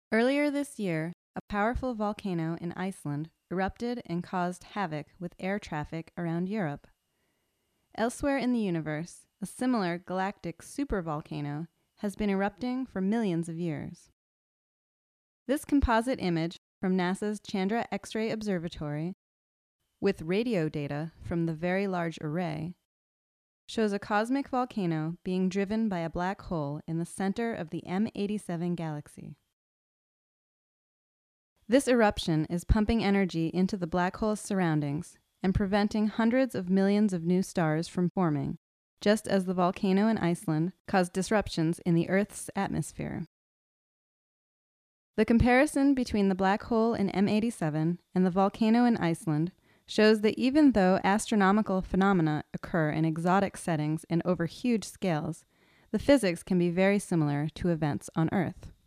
Earlier this year, a powerful volcano in Iceland erupted and caused havoc with air traffic around Europe. Elsewhere in the universe, a similar galactic supervolcano has been erupting for millions of years. This composite image from NASA's Chandra X-ray Observatory, with radio data from the Very Large Array, shows a cosmic volcano being driven by a black hole in the center of the M87 galaxy. This eruption is pumping energy into the black hole's surroundings and preventing hundreds of millions of new stars from forming, just as the volcano in Iceland caused disruptions in the Earth's atmosphere. The comparison between the black hole in M87 and the volcano in Iceland shows that even though astronomical phenomena occur in exotic settings and over huge scales, the physics can be very similar to events on Earth.